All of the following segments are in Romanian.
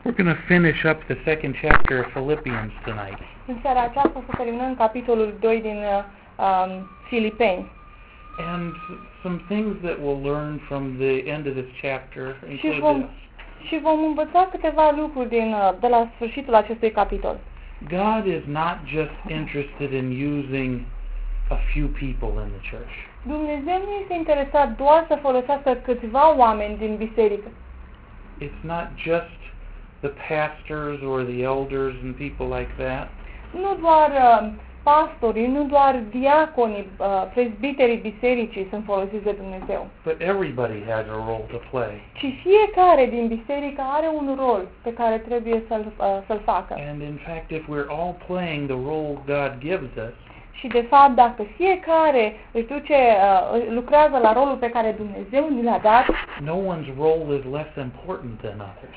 We're going to finish up the second chapter of Philippians tonight. În seara aceasta o să terminăm capitolul 2 din Filipeni. And some things that we'll learn from the end of this chapter include Și vom învăța câteva lucruri de la sfârșitul acestui capitol. God is not just interested in using a few people in the church. Dumnezeu nu este interesat doar să folosească câțiva oameni din biserică. It's not just the pastors or the elders and people like that. Nu doar pastorii, nu doar diaconii, prezbiterii bisericii sunt folosiți de Dumnezeu. But everybody has a role to play. Ci fiecare din biserică are un rol pe care trebuie să-l facă. And in fact, if we're all playing the role God gives us, și de fapt, dacă fiecare lucrează la rolul pe care Dumnezeu ni l-a dat, no one's role is less important than others.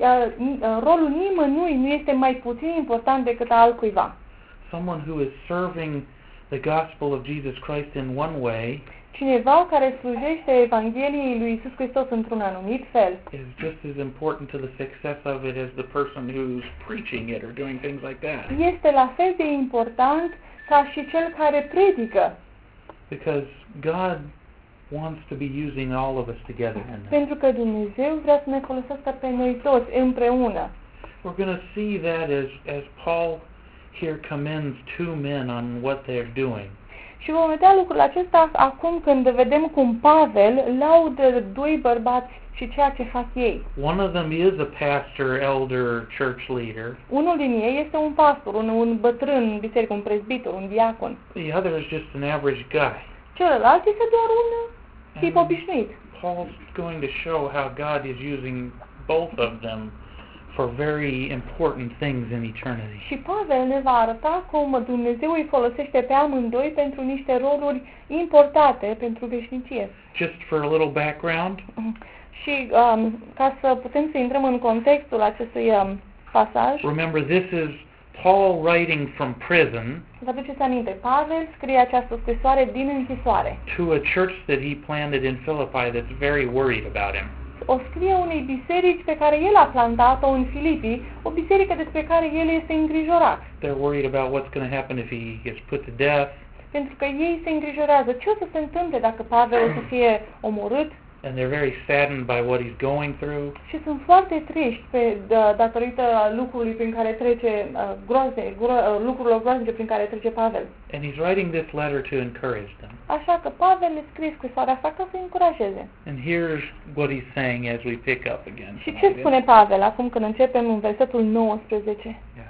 Rolul nimănui nu este mai puțin important decât al cuiva. Someone who is serving the gospel of Jesus Christ in one way, cineva care slujește Evangheliei lui Iisus Hristos într-un anumit fel, is just as important to the success of it as the person who's preaching it or doing things like that. Este la fel de important ca și cel care predică. Because God wants to be using all of us together in that. Pentru că Dumnezeu vrea să ne folosească pe noi toți împreună. We're going to see that as Paul here commends two men on what they're doing. Și vom vedea lucrul acesta acum când vedem cum Pavel laudă doi bărbați și ceea ce fac ei. One of them is a pastor, elder, church leader. Unul din ei este un pastor, un bătrân în biserică, un prezbitor, un diacon. The other is just an average guy. Celălalt este doar un tip obișnuit. Paul's going to show how God is using both of them for very important things in eternity. Și Pavel ne va arăta cum Dumnezeu îi folosește pe amândoi pentru niște roluri importante pentru veșnicie. Just for a little background. Și ca să putem să intrăm în contextul acestui pasaj. Remember, this is Paul writing from prison. Vă aduceți aminte, Pavel scrie această scrisoare din închisoare. To a church that he planted in Philippi that's very worried about him. O scrie unei biserici pe care el a plantat-o în Filipii, o biserică despre care el este îngrijorat. They're worried about what's going to happen if he gets put to death. Pentru că ei se îngrijorează ce o să se întâmple dacă Pavel o să fie omorât. And they're very saddened by what he's going through. Și sunt foarte triști datorită lucrurilor prin care trece lucrurilor groaznice prin care trece Pavel. And he's writing this letter to encourage them. Așa că Pavel le scrie scrisoarea asta ca să încurajeze. And here's what he's saying as we pick up again. Și ce spune Pavel acum când începem în versetul 19? Yes.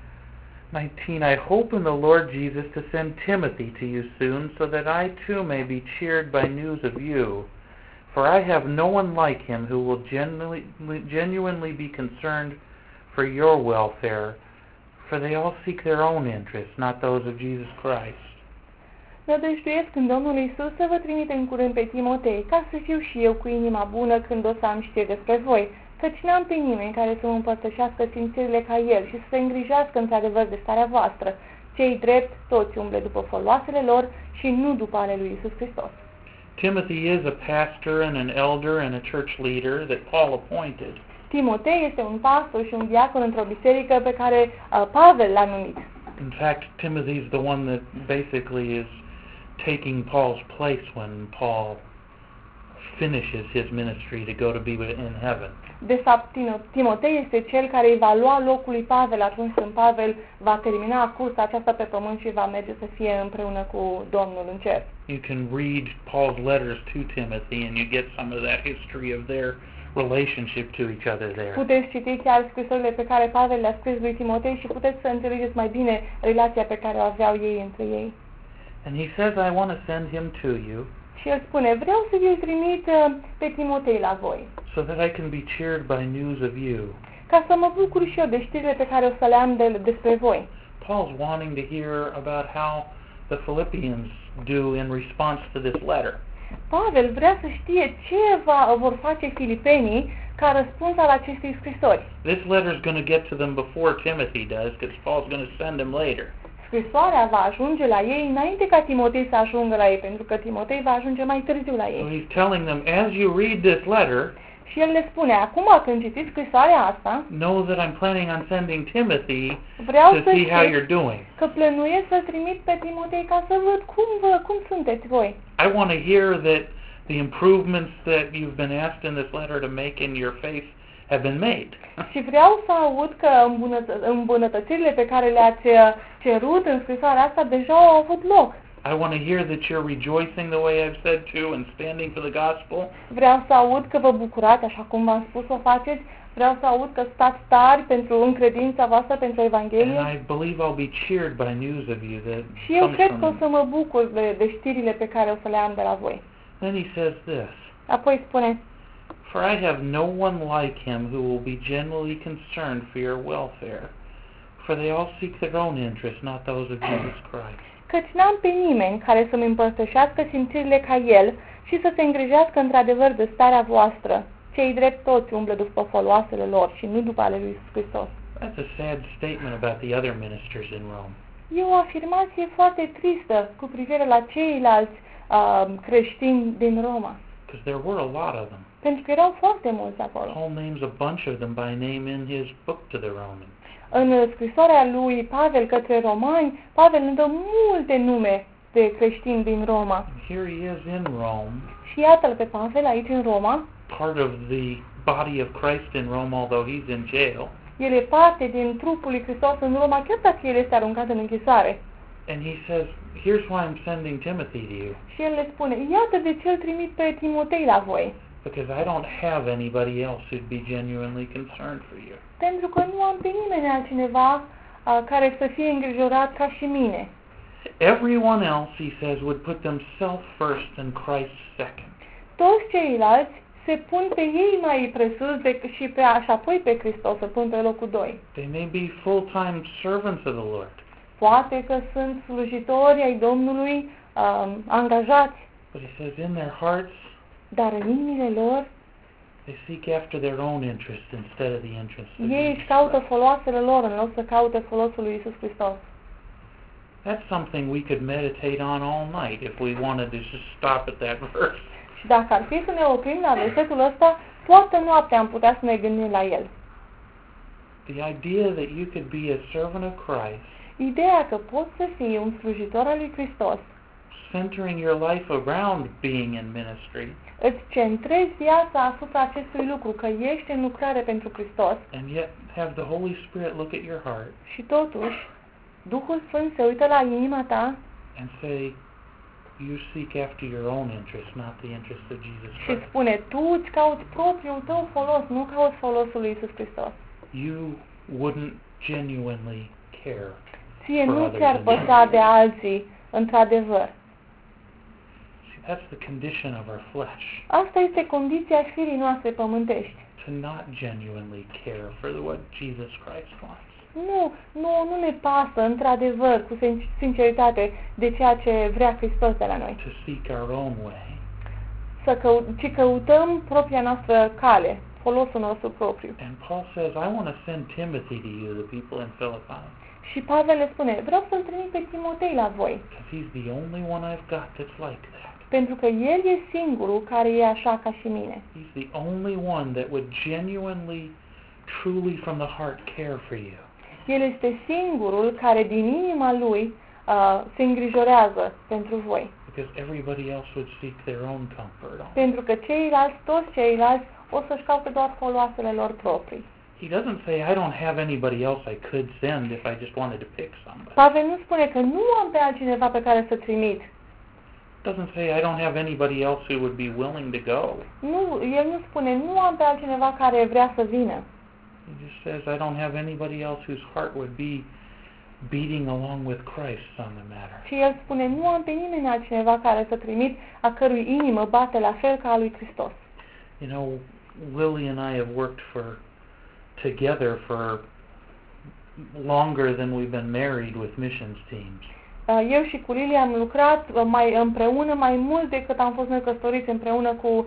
19, I hope in the Lord Jesus to send Timothy to you soon, so that I too may be cheered by news of you. For I have no one like him who will genuinely be concerned for your welfare, for they all seek their own interests, not those of Jesus Christ. Nădăjduiesc în Domnul Iisus să vă trimit în curând pe Timotei, ca să fiu și eu cu inima bună când o să am știri despre voi, căci n-am pe nimeni care să mă împărtășească simțirile ca el și să se îngrijească într-adevăr de starea voastră. Cei drept, toți umble după foloasele lor și nu după ale lui Iisus Hristos. Timothy is a pastor and an elder and a church leader that Paul appointed. Timotei este un pastor și un diacon într-o biserică pe care Pavel l-a numit. In fact, Timothy is the one that basically is taking Paul's place when Paul finishes his ministry to go to be in heaven. De fapt, Timotei este cel care îi va lua locul lui Pavel atunci când Pavel va termina cursa aceasta pe pământ și va merge să fie împreună cu Domnul în cer. You can read Paul's letters to Timothy and you get some of that history of their relationship to each other there. Puteți citi chiar scrisorile pe care Pavel le-a scris lui Timotei și puteți să înțelegeți mai bine relația pe care o aveau ei între ei. And he says, I want to send him to you. Și el spune, vreau să vi-l trimit pe Timotei la voi. So that I can be cheered by news of you. Ca să mă bucur și eu de știrile pe care o să le am despre voi. Paul's wanting to hear about how the Philippians do in response to this letter. Pavel vrea să știe ce vor face filipenii ca răspuns al acestei scrisori. This letter is going to get to them before Timothy does, because Paul's going to send him later. Scrisoarea va ajunge la ei înainte ca Timotei să ajungă la ei, pentru că Timotei va ajunge mai târziu la ei. So he's telling them, as you read this letter, Și el le spune, acum când citiți scrisoarea asta, know that I'm planning on sending Timothy vreau to să see how you're știți doing. că plănuiesc să trimit pe Timotei ca să văd cum sunteți voi. I want to hear that the improvements that you've been asked in this letter to make in your faith have been made. Și vreau să aud că îmbunătățirile pe care le-ați cerut în scrisoarea asta deja au avut loc. I want to hear that you're rejoicing the way I've said to and standing for the gospel. Vreau să aud că vă bucurați, așa cum v-am spus să faceți. Vreau să aud că stați tari pentru încredința voastră pentru Evanghelie. And I believe I'll be cheered by news of you that Și eu comes cred că o from să mă bucur de știrile pe care o să le am de la voi. Then he says this, Apoi spune, for I have no one like him who will be genuinely concerned for your welfare, for they all seek their own interests, not those of Jesus Christ. căci n-am pe nimeni care să-mi împărtășească simțirile ca el și să se îngrijească într-adevăr de starea voastră. Cei drept toți umblă după foloasele lor și nu după ale lui Iisus Hristos. That's a sad statement about the other ministers in Rome. E o afirmație foarte tristă cu privire la ceilalți creștini din Roma. Because there were a lot of them. Pentru că erau foarte mulți acolo. Paul names a bunch of them by name in his book to the Romans. În scrisoarea lui Pavel către romani, Pavel ne dă multe nume de creștini din Roma. And here he is in Rome, Și iată-l pe Pavel aici în Roma. part of the body of Christ in Rome, although he's in jail. El e parte din trupul lui Hristos în Roma, chiar dacă el este aruncat în închisoare. And he says, here's why I'm sending Timothy to you. Și el le spune, iată de ce îl trimit pe Timotei la voi. Because I don't have anybody else who'd be genuinely concerned for you. Pentru că nu am pe nimeni altcineva care să fie îngrijorat ca și mine. Everyone else, he says, would put themselves first and Christ second. Toți ceilalți se pun pe ei mai presus și apoi pe Hristos, să pun pe locul 2. They may be full-time servants of the Lord, Poate că sunt slujitori ai Domnului angajați, but he says in their hearts, dar în inimile lor they seek after their own interest instead of the interest of ei Jesus își caută Christ. foloasele lor în loc să caute folosul lui Iisus Hristos. That's something we could meditate on all night if we wanted to just stop at that verse. Și dacă ar fi să ne oprim la versetul ăsta, toată noaptea am putea să ne gândim la el. The idea that you could be a servant of Christ, Ideea că poți să fii un slujitor al lui Hristos, centering your life around being in ministry, îți centrezi viața asupra acestui lucru, că ești în lucrare pentru Hristos and yet have the Holy Spirit look at your heart și totuși Duhul Sfânt se uită la inima ta and say, you seek after your own interest, not the interest of Jesus și Christ. spune, tu îți cauți propriul tău folos, nu cauți folosul lui Iisus Hristos. You wouldn't genuinely care. Ție For nu others ți-ar in păsa need. de alții, într-adevăr. See, that's the condition of our flesh, Asta este condiția firii noastre pământești. to not genuinely care for what Jesus Christ wants. Nu ne pasă, într-adevăr, cu sinceritate, de ceea ce vrea Hristos de la noi. To seek our own way. Ci căutăm propria noastră cale, folosul nostru propriu. And Paul says, I want to send Timothy to you, the people in Philippi, Și Pavel le spune, vreau să-l trimit pe Timotei la voi, because he's the only one I've got that's like that. pentru că el e singurul care e așa ca și mine. He's the only one that would genuinely, truly from the heart care for you. El este singurul care din inima lui se îngrijorează pentru voi. Because everybody else would seek their own comfort. Pentru că toți ceilalți o să-și caute doar foloasele lor proprii. He doesn't say, I don't have anybody else I could send if I just wanted to pick somebody. Pavel nu spune că nu am pe altcineva pe care să trimit. Doesn't say, I don't have anybody else who would be willing to go. El nu spune, nu am pe altcineva care vrea să vină. He just says, I don't have anybody else whose heart would be beating along with Christ on the matter. Și el spune, nu am pe nimeni altcineva care să trimit, a cărui inimă bate la fel ca a lui Hristos. You know, Lily and I have worked together for longer than we've been married with missions teams. Eu și cu Lili am lucrat împreună mai mult decât am fost noi căsătoriți împreună cu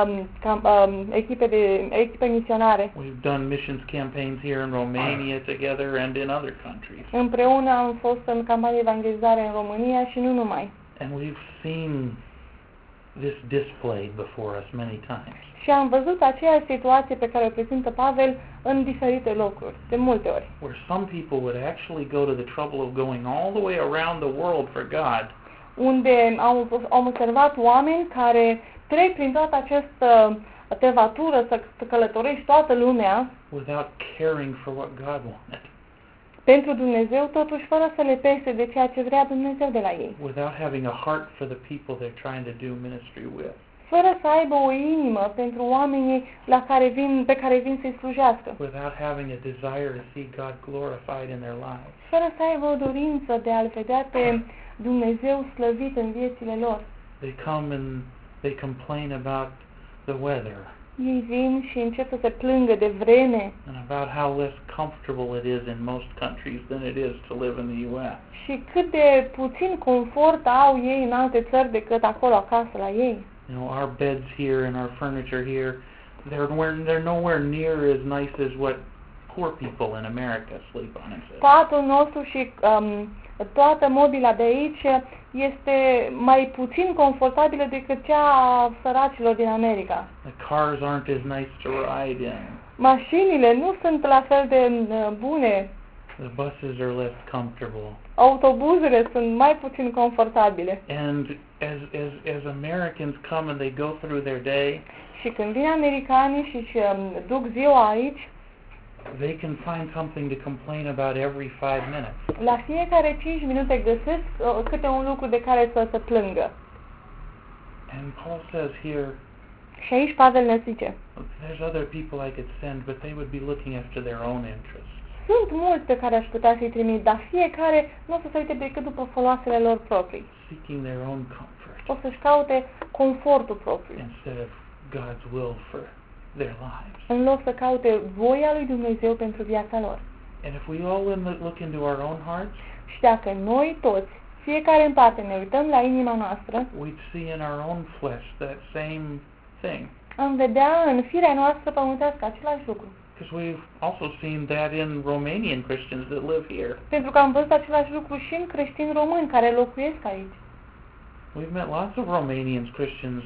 echipe misionare. We've done missions campaigns here in Romania together and in other countries. Împreună am fost în campanie evangelizare în România și nu numai. And we've seen this displayed before us many times. Și am văzut aceeași situație pe care o prezintă Pavel în diferite locuri, de multe ori. Where some people would actually go to the trouble of going all the way around the world for God. Unde am observat oameni care trec prin toată această tevatură să călătorești toată lumea Without caring for what God wanted. pentru Dumnezeu, totuși fără să le pese de ceea ce vrea Dumnezeu de la ei. Without having a heart for the people they're trying to do ministry with. Fără să aibă o inimă pentru oamenii pe care vin să-i slujească. Without having a desire to see God glorified in their lives. Fără să aibă o dorință de a-L vedea pe Dumnezeu slăvit în viețile lor. They come and they complain about the weather. Ei vin și încep să se plângă de vreme And about how less comfortable it is in most countries than it is to live in the U.S. și cât de puțin confort au ei în alte țări decât acolo acasă la ei. You know, our beds here and our furniture here, they're nowhere near as nice as what poor people in America sleep on. Patul nostru și toată mobila de aici este mai puțin confortabilă decât cea a săracilor din America. The cars aren't as nice to ride in. Mașinile nu sunt la fel de bune. The buses are less comfortable. Autobuzele sunt mai puțin confortabile. And as Americans come and they go through their day, Și când vin americanii și duc ziua aici, they can find something to complain about every 5 minutes. la fiecare 5 minute găsesc câte un lucru de care să se plângă. And Paul says here, Și aici Pavel ne zice, there's other people I could send, but they would be looking after their own interests. sunt mulți pe care aș putea să-i trimit, dar fiecare nu o să se uite decât după foloasele lor proprii. Seeking their own comfort O să-și caute confortul propriu, instead of God's will for their lives. în loc să caute voia lui Dumnezeu pentru viața lor. And if we all look into our own hearts, Și dacă noi toți, fiecare în parte, ne uităm la inima noastră, we'd see in our own flesh that same thing. am vedea în firea noastră pământească același lucru. Because we've also seen that in Romanian Christians that live here. Pentru că am văzut același lucru și în creștini români care locuiesc aici. We've met lots of Romanian Christians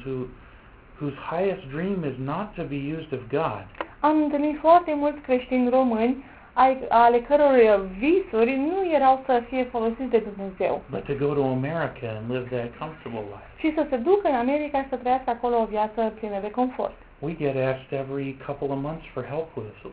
whose highest dream is not to be used of God, Am întâlnit foarte mulți creștini români ale căror visuri nu erau să fie folosiți de Dumnezeu, but to go to America and live that comfortable life. și să se ducă în America și să trăiască acolo o viață plină de confort. We get asked every couple of months for help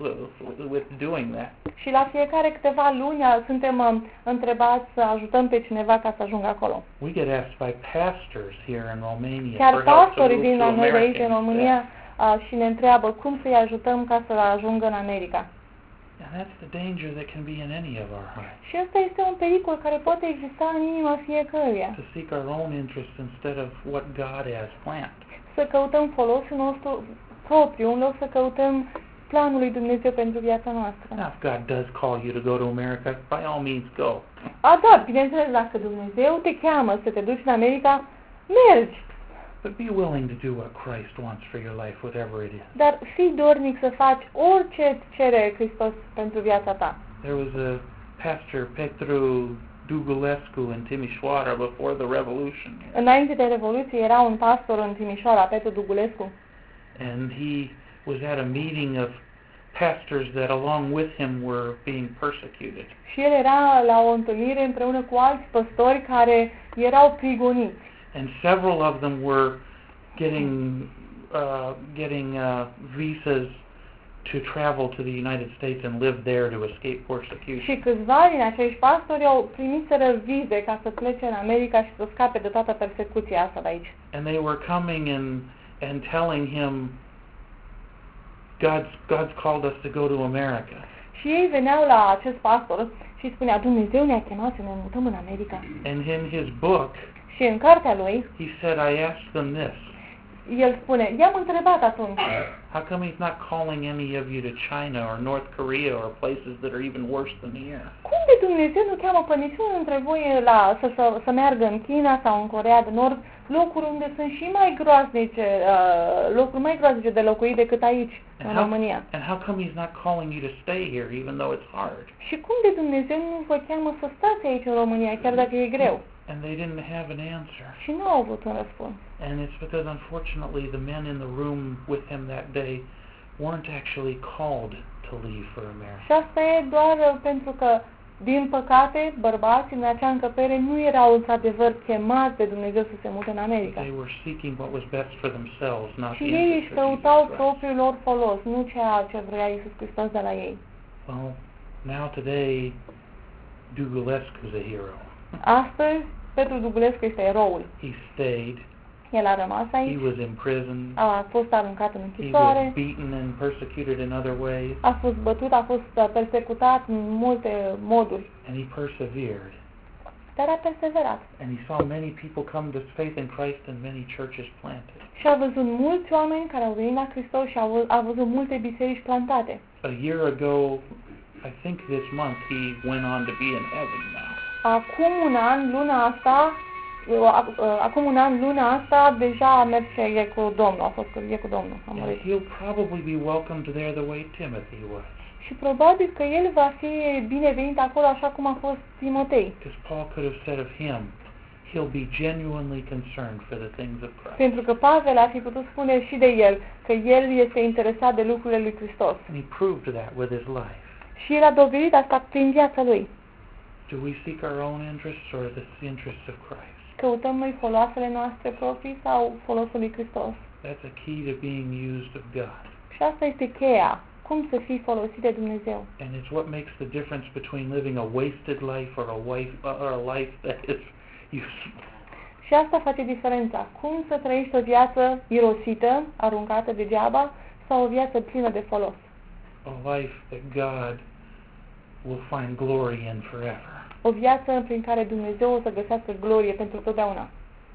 with doing that. Și la fiecare câteva luni suntem întrebați să ajutăm pe cineva ca să ajungă acolo. We get asked by pastors here in Romania Chiar for help to pastorii move vin to la noi de aici America în România și ne întreabă cum să-i ajutăm ca să ajungă în America. And that's the danger that can be in any of our hearts. Și ăsta este un pericol care poate exista în inima fiecăruia. To seek our own interest instead of what God has planned. Să căutăm folosul nostru propriu, în loc să căutăm planul lui Dumnezeu pentru viața noastră. Now, if God does call you to go to America, by all means go. Da, bineînțeles, dacă Dumnezeu te cheamă să te duci în America, mergi. But be willing to do what Christ wants for your life, whatever it is. Dar fii dornic să faci orice cere Hristos pentru viața ta. There was a pastor, Petru Dugulescu, in Timișoara before the revolution. Înainte de Revoluție era un pastor în Timișoara, Petru Dugulescu. And he was at a meeting of pastors that along with him were being persecuted. Și el era la o întâlnire împreună cu alți păstori care erau prigoniți. And several of them were getting visas to travel to the United States and live there to escape persecution. Și câțiva din acești pastori au primiseră vize ca să plece în America și să scape de toată persecuția asta de aici. And they were coming and telling him, God's called us to go to America. Și ei veneau la acest pastor și spunea, Dumnezeu ne-a chemat să ne mutăm în America. And in his book, Și în cartea lui, he said, I asked them this. el spune, i-am întrebat atunci, How come he's not calling any of you to China or North Korea or places that are even worse than here? cum de Dumnezeu nu cheamă pe niciunul dintre voi să meargă în China sau în Coreea de Nord locuri unde sunt și mai groaznice, locuri mai groaznice de locuit decât aici, în România. And how come he's not calling you to stay here even though it's hard? Și cum de Dumnezeu nu vă cheamă să stați aici în România, chiar dacă e greu? And they didn't have an answer. Și nu au avut un răspuns. And it's because unfortunately the men in the room with him that day weren't actually called to leave for America. Și asta e doar pentru că, din păcate, bărbații în acea încăpere nu erau într-adevăr chemați de Dumnezeu să se mute în America. They were seeking what was best for themselves, not Și the ei interest își of căutau Jesus Christ. propriul lor folos, nu ceea ce vrea Iisus Hristos de la ei. Well, now today, Dugulescu is a hero. Astăzi, Petru Dugulescu este eroul. He stayed. El a rămas He aici, was imprisoned. a fost aruncat în He was închisoare, beaten and persecuted in other ways, a fost bătut, a fost persecutat în multe moduri, and he persevered. dar a perseverat. And he saw many people come to faith in Christ and many churches planted. Și a văzut mulți oameni care au venit la Hristos și a văzut multe biserici plantate. A year ago, I think this month, he went on to be in heaven now. Acum un an, luna asta, deja merge, e cu Domnul, e cu Domnul, a And murit. he'll probably be welcomed there the way Timothy was. Și probabil că el va fi binevenit acolo așa cum a fost Timotei. Because Paul could have said of him, he'll be genuinely concerned for the things of Christ. Pentru că Pavel ar fi putut spune și de el că el este interesat de lucrurile lui Hristos. And he proved that with his life. Și el a dovedit asta prin viața lui. Do we seek our own interests or the interests of Christ? Căutăm noi foloasele noastre proprii sau folosul lui Hristos? That's a key to being used of God. Și asta este cheia. Cum să fii folosit de Dumnezeu. And it's what makes the difference between living a wasted life or a life that is useful. Și asta face diferența. Cum să trăiești o viață irosită, aruncată degeaba, sau o viață plină de folos. A life that God will find glory in forever. O viață prin care Dumnezeu o să găsească glorie pentru totdeauna.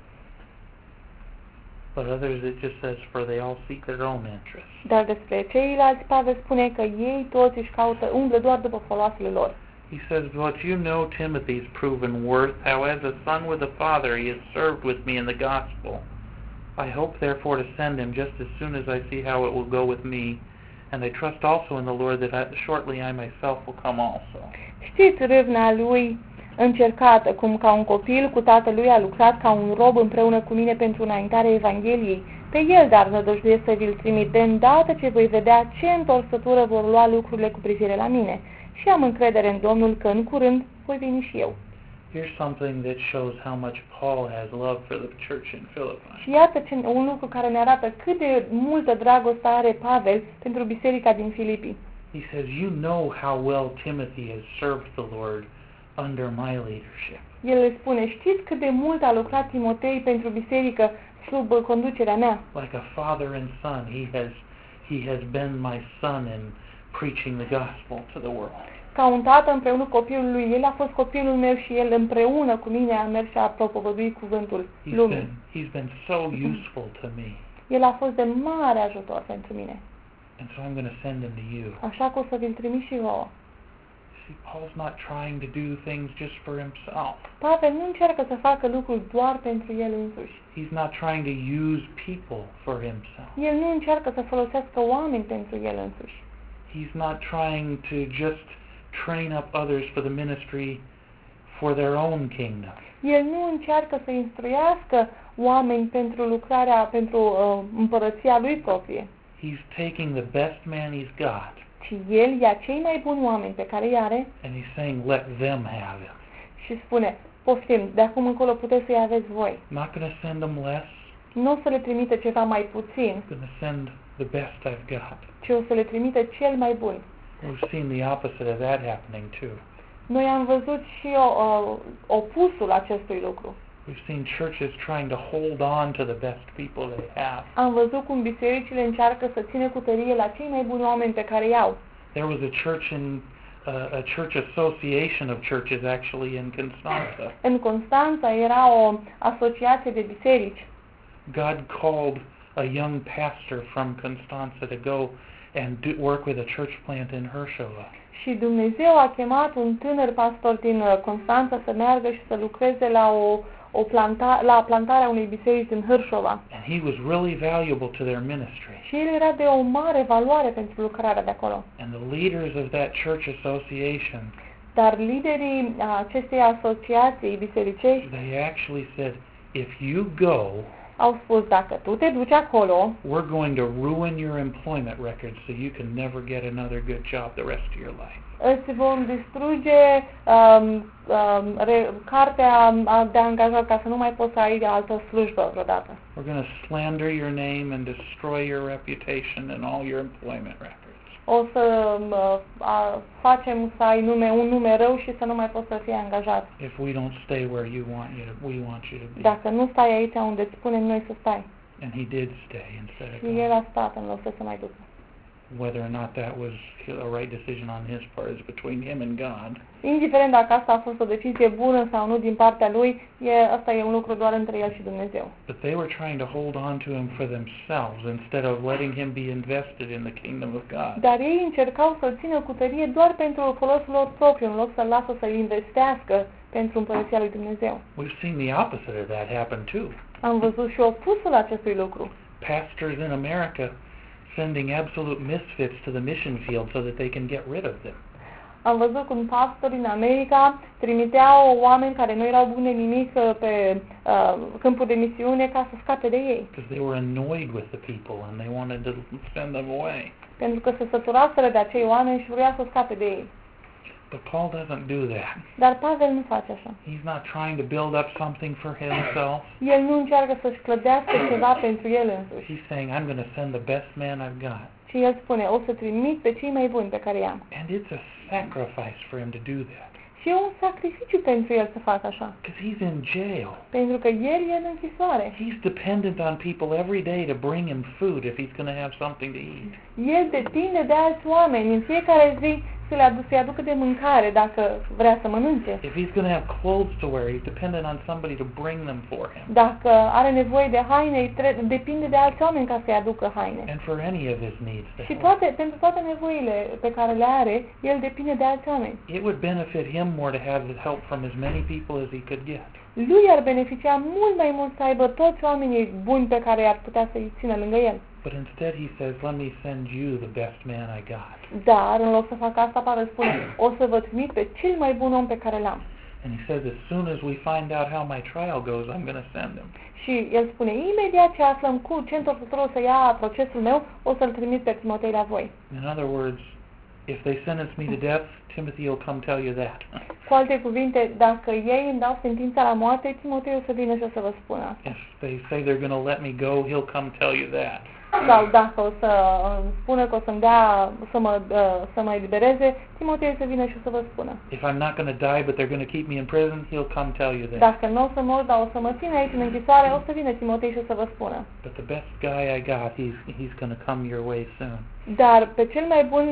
But others it just says, for they all seek their own interests. Dar despre ceilalți, Pavel spune că ei toți își caută, umblă doar după foloasele lor. He says, but you know Timothy's proven worth, how as a son with a father he has served with me in the gospel. I hope therefore to send him just as soon as I see how it will go with me, and I trust also in the Lord that shortly I myself will come also. Știți râvna lui încercată, cum ca un copil cu tatălui a lucrat ca un rob împreună cu mine pentru înaintarea Evangheliei. Pe el, dar nădăjduiesc să vi-l trimit de îndată ce voi vedea ce întorsătură vor lua lucrurile cu privire la mine. Și am încredere în Domnul că în curând voi veni și eu. Here's something that shows how much Paul has love for the church in Philippi. Și iată un lucru care ne arată cât de multă dragoste are Pavel pentru biserica din Filipi. He says, you know how well Timothy has served the Lord under my leadership. El le spune, știți cât de mult a lucrat Timotei pentru biserică sub conducerea mea? Like a father and son, he has been my son in preaching the gospel to the world. Ca un tată împreună cu copilul lui, el a fost copilul meu și el împreună cu mine a mers și a propovăduit cuvântul lumii. He's been so useful to me. El a fost de mare ajutor pentru mine. And so I'm going to send him to you. Așa că o să vi-l trimit și vouă. See, Paul's not trying to do things just for himself. Pavel nu încearcă să facă lucruri doar pentru el însuși. He's not trying to use people for himself. El nu încearcă să folosească oameni pentru el însuși. He's not trying to just train up others for the ministry for their own kingdom. El nu încearcă să instruiască oameni pentru lucrarea, pentru împărăția lui proprie. He's taking the best man he's got. Și el ia cei mai buni oameni pe care îi are And he's saying, let them have him. și spune, poftim, de acum încolo puteți să-i aveți voi. Not going to send them less. Nu o să le trimite ceva mai puțin, I'm going to send the best I've got. ci o să le trimite cel mai bun. We've seen the opposite of that happening too. Noi am văzut și opusul acestui lucru. We've seen churches trying to hold on to the best people they have. Am văzut cum bisericile încearcă să țină cu tărie la cei mai buni oameni pe care i-au. There was a church in a church association of churches actually in Constanța. În Constanța era o asociație de biserici. God called a young pastor from Constanța to go and work with a church plant in Hârșova. Și Dumnezeu a chemat un tânăr pastor din Constanța să meargă și să lucreze la la plantarea unei biserici în Hârșova. And he was really valuable to their ministry. Și el era de o mare valoare pentru lucrarea de acolo. And the leaders of that church association, Dar liderii acestei asociații bisericești they actually said, if you go, au spus, dacă tu te duci acolo, we're going to ruin your employment record so you can never get another good job the rest of your life. îți vom distruge cartea de angajat ca să nu mai poți să ai altă slujbă vreodată. We're going to slander your name and destroy your reputation and all your employment records. O să facem să ai un nume rău și să nu mai poți să fii angajat. If we don't stay where we want you to be. Dacă nu stai aici unde îți spunem noi să stai. And he did stay instead of Și going. el a stat în loc să se mai ducă. Whether or not that was a right decision on his part is between him and God. Indiferent dacă asta a fost o decizie bună sau nu din partea lui, asta e un lucru doar între el și Dumnezeu. But they were trying to hold on to him for themselves instead of letting him be invested in the kingdom of God. Dar ei încercau să-l țină cu tărie doar pentru folosul lor propriu, în loc să-l lasă să-l investească pentru împărăția lui Dumnezeu. We've seen the opposite of that happen too. Am văzut și opusul acestui lucru. Pastors in America sending absolute misfits to the mission field so that they can get rid of them. Am văzut cum pastori în America trimiteau oameni care nu erau buni de nimic pe câmpul de misiune ca să scape de ei. Because they were annoyed with the people and they wanted to send them away. Pentru că se săturaseră de acei oameni și vrea să scape de ei. But Paul doesn't do that. Dar Pavel nu face așa. He's not trying to build up something for himself. El nu încearcă să-și clădească ceva pentru el însuși. He's saying, I'm going to send the best man I've got. Și el spune, o să trimit pe cei mai buni pe care i-am. And it's a sacrifice for him to do that. Și e un sacrificiu pentru el să facă așa. Because he's in jail. Pentru că el e în închisoare. He's dependent on people every day to bring him food if he's going to have something to eat. El depinde de alți oameni în fiecare zi să-i aducă de mâncare dacă vrea să mănânce. If he's going to have clothes to wear, he's dependent on somebody to bring them for him. Dacă are nevoie de haine, depinde de alți oameni ca să-i aducă haine. And for any of his needs to Și help. pentru toate nevoile pe care le are, el depinde de alți oameni. It would benefit him more to have the help from as many people as he could get. Lui ar beneficia mult mai mult să aibă toți oamenii buni pe care ar putea să-i țină lângă el. But instead he says, let me send you the best man I got. Dar, în loc să facă asta, Pavel spune, o să vă trimit pe cel mai bun om pe care l-am. And he says, as soon as we find out how my trial goes, I'm going to send him. Și el spune, imediat ce aflăm ce întorcător o să ia procesul meu, o să-l trimit pe Timotei la voi. In other words, if they sentence me to death, Timothy will come tell you that. Cu alte cuvinte, dacă ei îmi dau sentința la moarte, Timotei o să vină și o să vă spună asta. If they say they're going to let me go, he'll come tell you that. Sau dacă o să spună că o să-mi dea să mă elibereze, Timotei o să vină și o să vă spună. If I'm not going to die, but they're going to keep me in prison, he'll come tell you that. Dacă nu o să mor, dar o să mă țin aici în închisoare, o să vină Timotei și o să vă spună. But the best guy I got, he's going to come your way soon. Dar pe cel mai bun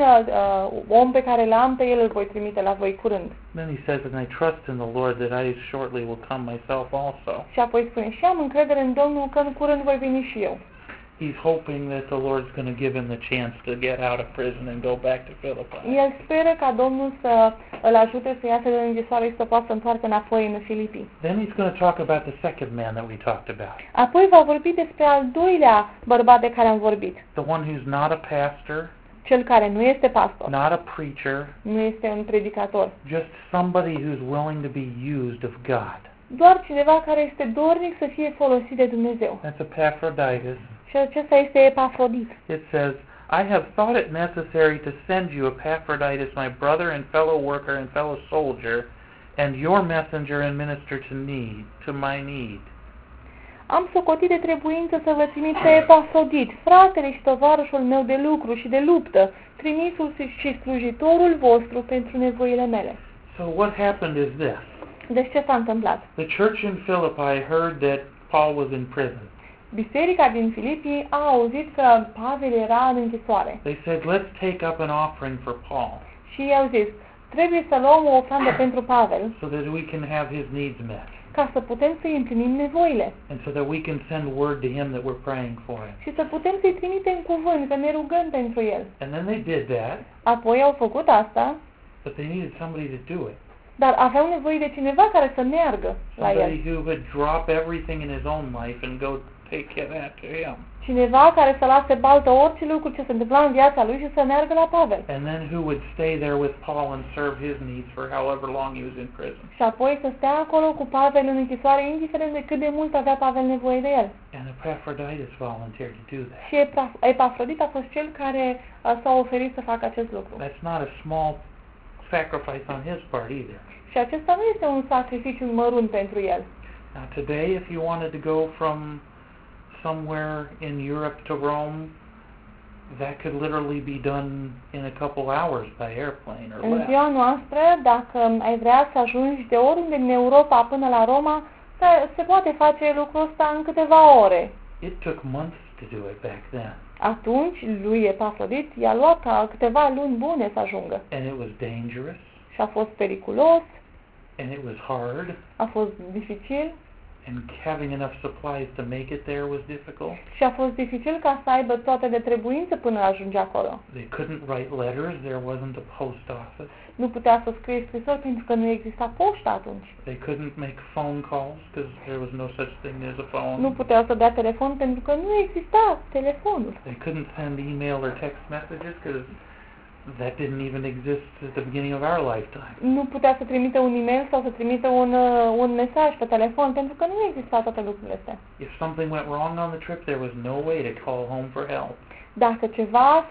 om pe care l-am, pe el îl voi trimite la voi curând. Then he says, and I trust in the Lord that I shortly will come myself also. Și apoi spune, și am încredere în Domnul că în curând voi veni și eu. He's hoping that the Lord's going to give him the chance to get out of prison and go back to Philippi. El speră ca Domnul să îl ajute să iasă din închisoare și să poată să întoarcă înapoi în Filipii. Then he's going to talk about the second man that we talked about. Apoi va vorbi despre al doilea bărbat de care am vorbit. The one who's not a pastor, Cel care nu este pastor, not a preacher, nu este un predicator, just somebody who's willing to be used of God. doar cineva care este dornic să fie folosit de Dumnezeu. That's Epaphroditus. Și acesta este Epafrodit. It says, I have thought it necessary to send you Epaphroditus, my brother and fellow worker and fellow soldier, and your messenger and minister to my need. Am socotit de trebuință să vă trimit pe Epafrodit, fratele și tovarășul meu de lucru și de luptă, trimisul și slujitorul vostru pentru nevoile mele. So what happened is this. Deci ce s-a întâmplat? The church in Philippi heard that Paul was in prison. Biserica din Filipii a auzit că Pavel era în închisoare. They said, let's take up an offering for Paul Și i-au zis, trebuie să luăm o ofrandă pentru Pavel so that we can have his needs met ca să putem să-i împlinim nevoile and so that we can send word to him that we're praying for him. și să putem să-i trimitem cuvânt, că ne rugăm pentru el. And then they did that, Apoi au făcut asta, but they needed somebody to do it. dar aveau nevoie de cineva care să meargă la el. Somebody who would drop everything in his own life and go take that to him. Cineva care să lase baltă orice lucru ce se întâmpla în viața lui și să meargă la Pavel. And then who would stay there with Paul and serve his needs for however long he was in prison. Și apoi să stea acolo cu Pavel în închisoare, indiferent de cât de mult avea Pavel nevoie de el. And Epaphroditus volunteered to do that. Și Epafrodit a fost cel care s-a oferit să facă acest lucru. That's not a small sacrifice on his part either. Și acesta nu este un sacrificiu mărunt pentru el. Now today, if you wanted to go from somewhere in Europe to Rome, that could literally be done in a couple hours by airplane or În less. ziua noastră, dacă ai vrea să ajungi de oriunde din Europa până la Roma, se poate face lucrul ăsta în câteva ore. It took months to do it back then. Atunci, lui Epafrodit i-a luat câteva luni bune să ajungă. And it was dangerous, Și a fost periculos, and it was hard, a fost dificil and having enough supplies to make it there was difficult. și a fost dificil ca să aibă toate de trebuință până ajunge acolo. They couldn't write letters, there wasn't a post office. Nu putea să scrie scrisori pentru că nu exista poștă atunci. They couldn't make phone calls because there was no such thing as a phone. Nu putea să dea telefon pentru că nu exista telefonul. They couldn't send email or text messages because that didn't even exist at the beginning of our lifetime. Nu putea să trimită un e-mail sau să trimită un mesaj pe telefon pentru că nu exista toate lucrurile astea. If something went wrong on the trip, there was no way to call home for help. Dacă ceva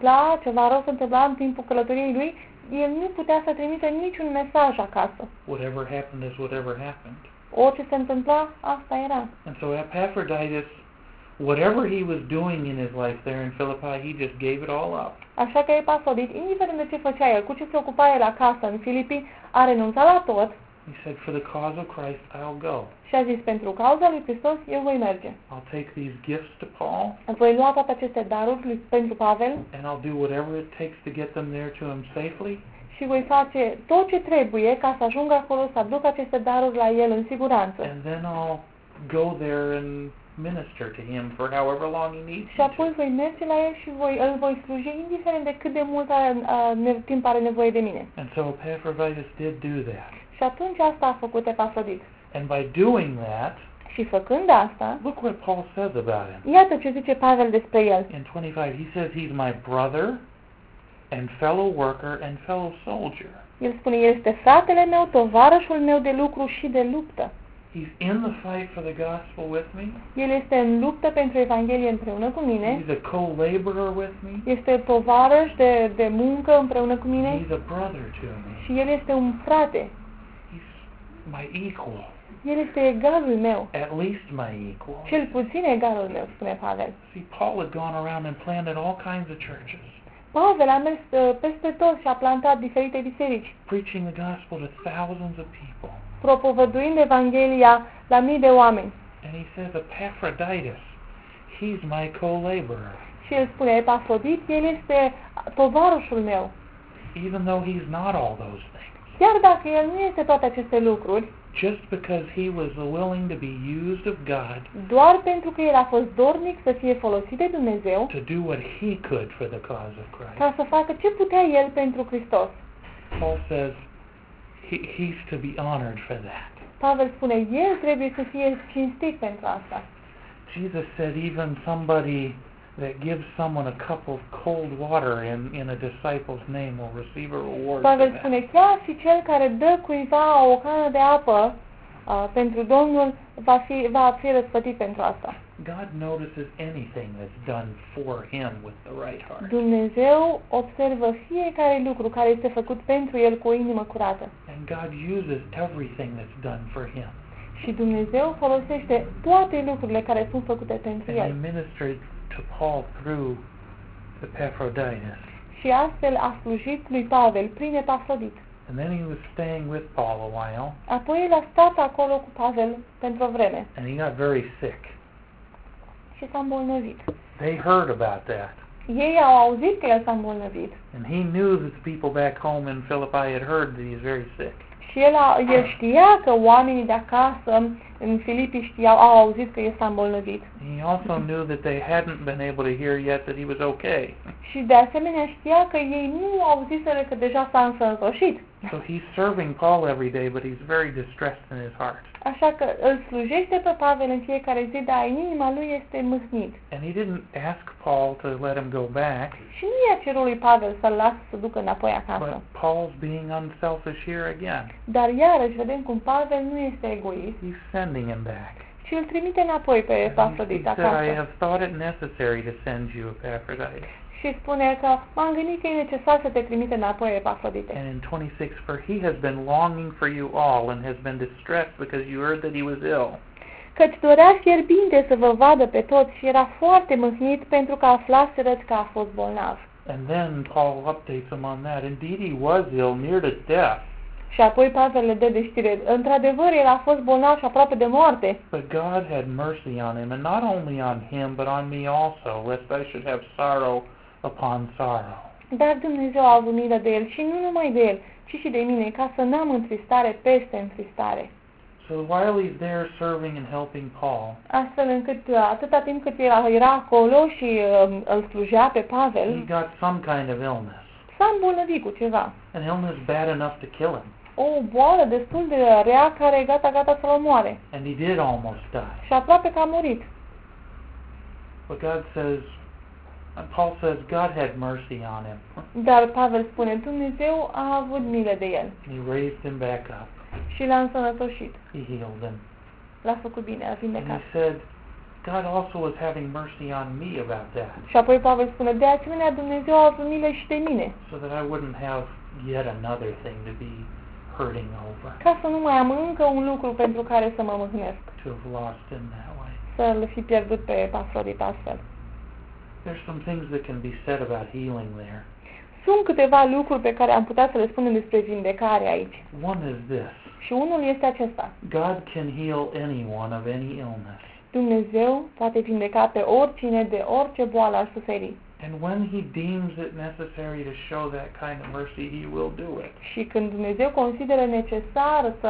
rău se întâmpla în timpul călătoriei lui, el nu putea să trimită niciun mesaj acasă. Whatever happened is whatever happened. Orice se întâmpla, asta era. And so Epaphroditus, whatever he was doing in his life there in Philippi, he just gave it all up. Așa că Epafrodit, indiferent de ce făcea el, cu ce se ocupa el acasă în Filipi, a renunțat la tot. He said, for the cause of Christ, I'll go. Și a zis, pentru cauza lui Hristos, eu voi merge. I'll take these gifts to Paul, Voi lua toate aceste daruri pentru Pavel and I'll do whatever it takes to get them there to him safely. și voi face tot ce trebuie ca să ajungă acolo să aduc aceste daruri la el în siguranță. And then I'll go there and minister to him for however long he needs Și apoi voi merge la el și îl voi sluji indiferent de cât de mult timp are nevoie de mine. And so Epaphroditus did do that. Și atunci asta a făcut Epafrodit. And by doing that, Și făcând asta, look what Paul says about him. iată ce zice Pavel despre el. In 25, he says he's my brother and fellow worker and fellow soldier. El spune, el este fratele meu, tovarășul meu de lucru și de luptă. He's in the fight for the gospel with me. El este în luptă pentru Evanghelie împreună cu mine. He's a co-laborer with me. Este tovarăș de muncă împreună cu mine. He's a brother to me. Și el este un frate. He's my equal. El este egalul meu. At least my equal. Cel puțin egalul meu, spune Pavel. See, Paul had gone around and planted all kinds of churches, Pavel a mers peste tot și a plantat diferite biserici, preaching the gospel to thousands of people. propovăduind Evanghelia la mii de oameni. And he says, Epaphroditus, he's my co-laborer. Și el spune, Epafrodit, el este tovarășul meu. Even though he's not all those things. Chiar dacă el nu este toate aceste lucruri, Just because he was willing to be used of God doar pentru că el a fost dornic să fie folosit de Dumnezeu, to do what he could for the cause of Christ. ca să facă ce putea el pentru Hristos. Paul says he's to be honored for that. Pavel spune, el trebuie să fie cinstit pentru asta. Jesus said even somebody that gives someone a cup of cold water in a disciple's name will receive a reward for Pavel that. spune, chiar și cel care dă cuiva o cană de apă pentru Domnul va fi răsplătit pentru asta. God notices anything that's done for him with the right heart. Dumnezeu observă fiecare lucru care este făcut pentru el cu o inimă curată. And God uses everything that's done for him. Și Dumnezeu folosește toate lucrurile care sunt făcute pentru And he el. ministered to Paul through Epaphroditus. Și astfel a slujit lui Pavel prin Epafrodit. And then he was staying with Paul a while, Apoi el a stat acolo cu Pavel pentru o vreme and he got very sick. și s-a îmbolnăvit. They heard about that. Ei au auzit că el s-a îmbolnăvit And he knew that the people back home in Philippi had heard that he's very sick. Și el știa că oamenii de acasă în Filipi au auzit că el s-a îmbolnăvit. He also knew that they hadn't been able to hear yet that he was okay. Și de asemenea știa că ei nu auziseră că deja s-a însănătoșit. So he's serving Paul every day, but he's very distressed in his heart. Așa că îl slujește pe Pavel în fiecare zi, dar inima lui este mâhnit. And he didn't ask Paul to let him go back, Și nu i-a cerut lui Pavel să-l lasă să ducă înapoi but acasă. Paul's being unselfish here again. Dar iarăși vedem cum Pavel nu este egoist He's sending him back. și îl trimite înapoi pe He Epafrodit said, I acasă. have thought it necessary to send you Epaphroditus. Și spune că m-am gândit că e necesar să te trimite înapoi Epafrodite. And in 26, for he has been longing for you all and has been distressed because you heard that he was ill. Căci dorea fierbinte să vă vadă pe toți și era foarte mâhnit pentru că aflaserăți că a fost bolnav. And then Paul updates him on that. Indeed, he was ill, near to death. Și apoi Pavel le dă de știre. Într-adevăr, el a fost bolnav și aproape de moarte. But God had mercy on him, and not only on him, but on me also, lest I should have sorrow upon sorrow. Dar Dumnezeu a avut milă de el și nu numai de el, ci și de mine, ca să n-am întristare peste întristare. So while he's there serving and helping Paul, Astfel încât atâta timp cât era acolo și îl slujea pe he Pavel, got some kind of illness, s-a îmbolnăvit cu ceva. an illness bad enough to kill him. O boală destul de rea care e gata să-l omoare. And he did almost die. Și aproape că a murit. But God says, and Paul says, God had mercy on him. Dar Pavel spune, Dumnezeu a avut milă de el He raised him back up. și l-a însănătoșit. He healed him. L-a făcut bine, a And vindecat. he said, God also was having mercy on me about that, Și apoi Pavel spune, de asemenea Dumnezeu a avut milă și de mine, so that I wouldn't have yet another thing to be hurting over, ca să nu mai am încă un lucru pentru care să mă mâhnesc, to have lost in that way. să-l fi pierdut pe Epafrodit astfel. There's some things that can be said about healing there. Sunt câteva lucruri pe care am putea să le spunem despre vindecare aici. One is this: Și unul este acesta. God can heal anyone of any illness. Dumnezeu poate vindeca pe oricine de orice boală ar suferi. And when he deems it necessary to show that kind of mercy, he will do it. Și când Dumnezeu consideră necesar să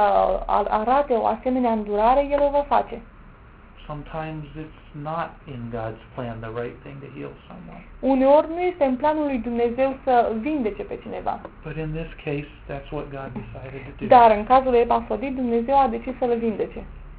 arate o asemenea îndurare, El o va face. Sometimes it's not in God's plan the right thing to heal someone. Uneori nu este în planul lui Dumnezeu să vindece pe cineva. But in this case, that's what God decided to do. Dar în cazul lui Epafrodit, Dumnezeu a decis să-l vindece.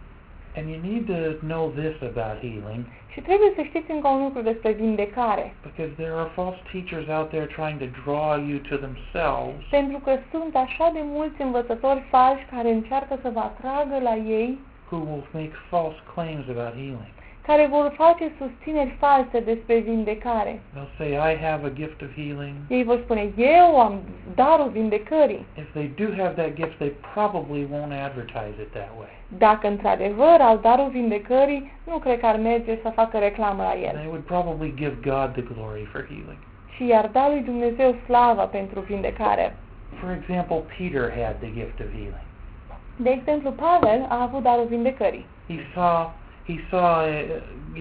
And you need to know this about healing, Și trebuie să știți încă un lucru despre vindecare. because there are false teachers out there trying to draw you to themselves, Pentru că sunt așa de mulți învățători falși care încearcă să vă atragă la ei, who will make false claims about healing. care vor face susțineri false despre vindecare. They'll say, I have a gift of healing. Ei vor spune, eu am darul vindecării. If they do have that gift, they probably won't advertise it that way. Dacă într-adevăr au darul vindecării, nu cred că ar merge să facă reclamă la el. They would probably give God the glory for healing. Și i-ar da lui Dumnezeu slava pentru vindecare. For example, Peter had the gift of healing. De exemplu, Pavel a avut darul vindecării. He saw, Peter.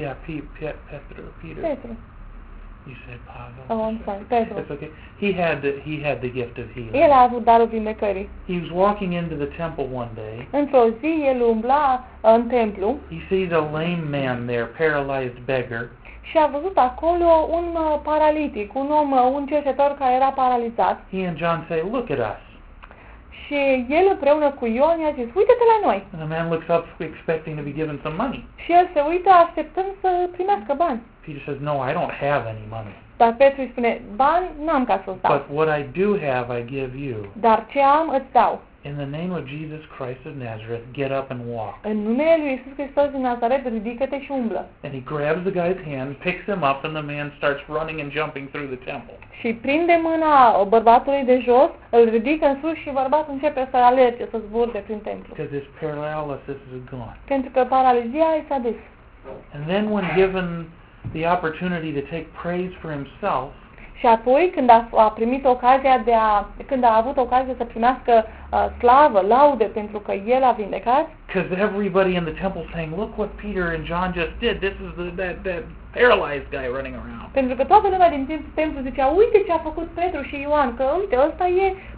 Petru. You said Pavel. Oh, I'm sorry, Petru. It's okay. He had the gift of healing. El a avut darul vindecării. He was walking into the temple one day. Într-o zi, el umbla în templu He sees a lame man there, paralyzed beggar. și a văzut acolo un paralitic, un cercetător care era paralizat. He and John say, look at us. Și el împreună cu Ioan i-a zis, uite-te la noi. And the man looks up expecting to be given some money. Și el se uită așteptând să primească bani. Peter says, no, I don't have any money. Dar Petru îi spune, bani n-am ca să-ți dau, But what I do have, I give you. dar ce am îți dau. In the name of Jesus Christ of Nazareth, get up and walk. În numele lui Iisus Hristos din Nazaret, ridică-te și umblă. And he grabs the guy's hand, picks him up, and the man starts running and jumping through the temple. Și prinde mâna bărbatului de jos, îl ridică în sus și bărbatul începe să alerge, să zburde prin templu. Because his paralysis is gone. Pentru că paralizia i s-a dus. And then when given the opportunity to take praise for himself, Și apoi, când a primit ocazia când a avut ocazia să primească slavă, laude pentru că el a vindecat, because everybody in the temple saying, look what Peter and John just did. This is that paralyzed guy running around. pentru că toată lumea din templu zicea, uite ce a făcut Petru și Ioan, că uite, ăsta e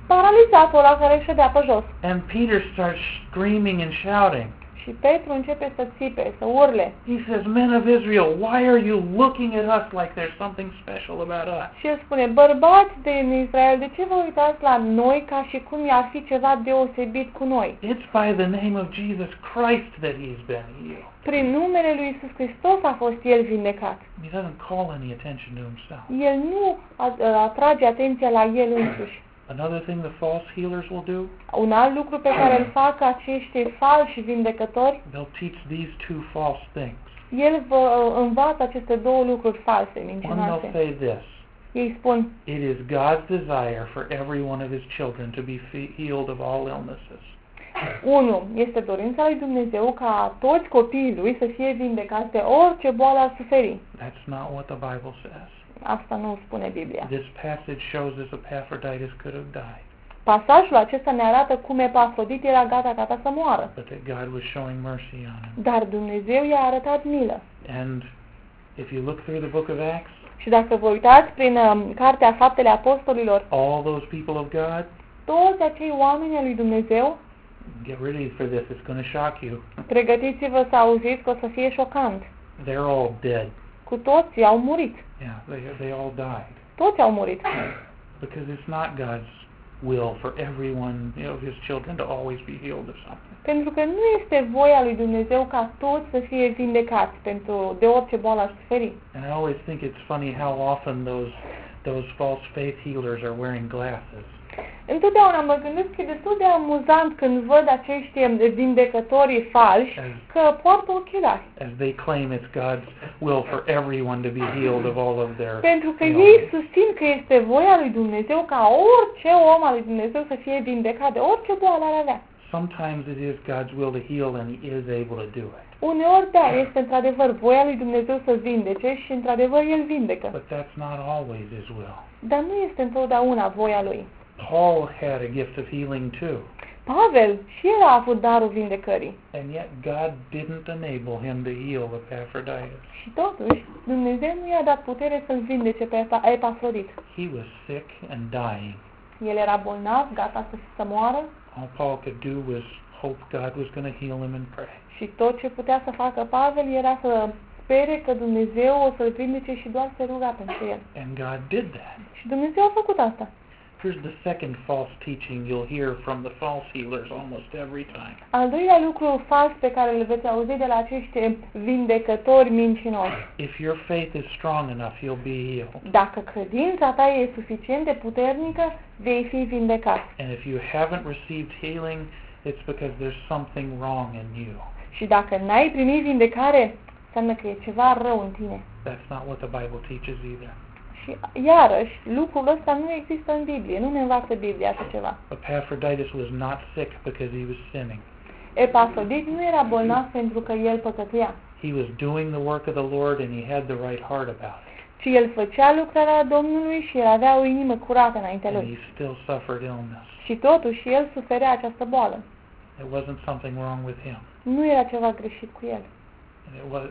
paralizatul ăla care ședea pe jos. And Peter starts screaming and shouting. Și Petru începe să țipe, să urle. He says, "Men of Israel, why are you looking at us like there's something special about us?" Și el spune, bărbați din Israel, de ce vă uitați la noi ca și cum ar fi ceva deosebit cu noi? It's by the name of Jesus Christ that he's been healed. Prin numele lui Iisus Hristos a fost el vindecat. He doesn't call any attention to himself. El nu atrage atenția la el însuși. Another thing the false healers will do, Un alt lucru pe care îl fac acești falși vindecători, they'll teach these two false things. el vă învață aceste două lucruri false, One, they'll mincinoase. say this: Ei spun, it is God's desire for every one of his children to be healed of all illnesses. 1. Este dorința lui Dumnezeu ca toți copiii lui să fie vindecați de orice boală ar suferi. That's not what the Bible says. Asta nu spune Biblia. This passage shows us Epaphroditus could have died, Pasajul acesta ne arată cum Epafrodit era gata să moară. but that God was showing mercy on him. Dar Dumnezeu i-a arătat milă. And if you look through the book of Acts, Și dacă vă uitați prin Cartea Faptele Apostolilor, all those people of God, toți acei oameni ai lui Dumnezeu, get ready for this, it's going to shock you. pregătiți-vă să auziți că o să fie șocant. They're all dead. Cu toții au murit. Yeah, they all died. Toți au murit. Because it's not God's will for everyone, of his children to always be healed of something. Pentru că nu este voia lui Dumnezeu ca toți să fie vindecați de orice boală ar suferi. And I always think it's funny how often those false faith healers are wearing glasses. Întotdeauna mă gândesc că e destul de amuzant când văd acești vindecători falși că poartă ochelari. As they claim it's God's will for everyone to be healed of all of their Pentru că ailments. ei susțin că este voia lui Dumnezeu ca orice om al lui Dumnezeu să fie vindecat de orice boală ar avea. Sometimes it is God's will to heal and he is able to do it. Uneori, da, este într-adevăr voia lui Dumnezeu să vindece și într-adevăr El vindecă. But that's not always his will. Dar nu este întotdeauna voia lui. Paul had a gift of healing too. Pavel și el a avut darul vindecării. And yet God didn't enable him to heal Epaphroditus. Și totuși, Dumnezeu nu i-a dat putere să-l vindece pe Epafrodit. He was sick and dying. El era bolnav, gata să moară, All Paul could do was hope God was going to heal him and pray. și tot ce putea să facă Pavel era să spere că Dumnezeu o să-l vindece și doar să ruga pentru el. And God did that. Și Dumnezeu a făcut asta. Here's the second false teaching you'll hear from the false healers almost every time. Al doilea lucru fals pe care îl veți auzi de la acești vindecători mincinoși. If your faith is strong enough, you'll be healed. Dacă credința ta e suficient de puternică, vei fi vindecat. And if you haven't received healing, it's because there's something wrong in you. Și dacă n-ai primit vindecare, înseamnă că e ceva rău în tine. That's not what the Bible teaches either. Și iarăși, lucrul ăsta nu există în Biblie, nu ne învață Biblia așa ceva. Epaphroditus was not sick because he was sinning. Epafrodit nu era bolnav pentru că el păcătuia, He was doing the work of the Lord and he had the right heart about it. ci el făcea lucrarea Domnului și el avea o inimă curată înaintea And he lui. still suffered illness. Și totuși el suferea această boală. There wasn't something wrong with him. Nu era ceva greșit cu el. And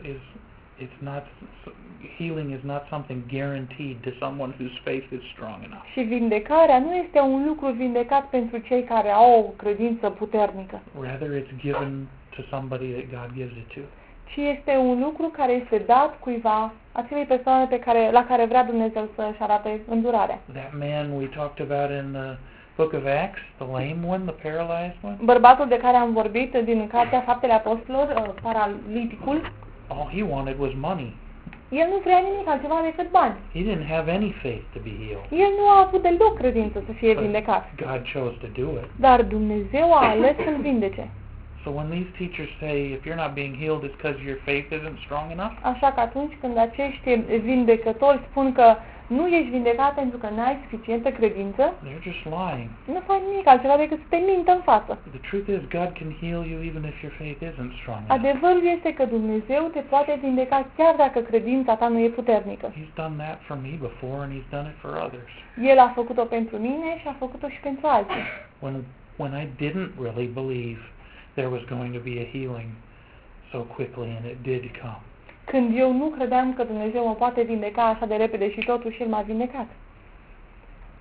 healing is not something guaranteed to someone whose faith is strong enough. Și vindecarea nu este un lucru vindecat pentru cei care au o credință puternică, Rather, it's given to somebody that God gives it to. ci este un lucru care este dat cuiva, acelei persoane la care vrea Dumnezeu să-și arate îndurarea. That man we talked about in the book of Acts, the lame one, the paralyzed one, Bărbatul de care am vorbit din Cartea Faptele Apostolilor, paraliticul, all he wanted was money. el nu vrea nimic altceva decât bani. He didn't have any faith to be healed. El nu a avut deloc credință să fie vindecat, God chose to do it. dar Dumnezeu a ales să-l vindece. So when these teachers say, if you're not being healed, it's because your faith isn't strong enough, Așa că atunci când acești vindecători spun că nu ești vindecat pentru că n-ai suficientă credință, they're just lying. nu faci nimic altceva decât să te mintă în față. The truth is, God can heal you even if your faith isn't strong enough. Adevărul este că Dumnezeu te poate vindeca chiar dacă credința ta nu e puternică. He's done that for me before, and he's done it for others. El a făcut-o pentru mine și a făcut-o și pentru alții. When I didn't really believe there was going to be a healing so quickly, and it did come. Când eu nu credeam că Dumnezeu mă poate vindeca așa de repede și totuși El m-a vindecat.